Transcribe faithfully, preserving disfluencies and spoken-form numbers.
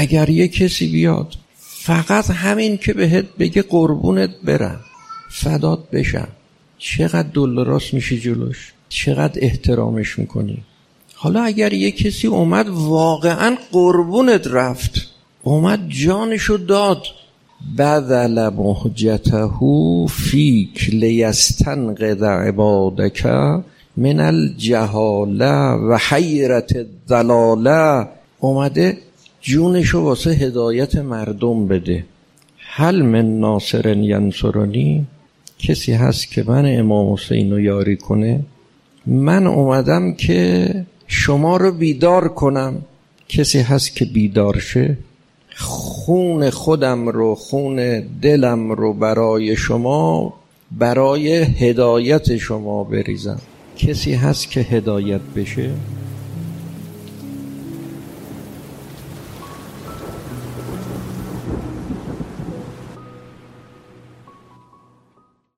اگر یه کسی بیاد فقط همین که بهت بگه قربونت برم، فدات بشم، چقدر دل راست میشی جلوش، چقدر احترامش میکنی. حالا اگر یه کسی اومد واقعا قربونت رفت، اومد جانشو داد، بذل مهجته فیک لیستنقذ عبادک من الجهاله و حیرت الضلاله، اومده جونشو واسه هدایت مردم بده. هل من ناصر ینصرنی، کسی هست که من امام حسین رو یاری کنه؟ من اومدم که شما رو بیدار کنم، کسی هست که بیدار شه؟ خون خودم رو، خون دلم رو برای شما، برای هدایت شما بریزم، کسی هست که هدایت بشه؟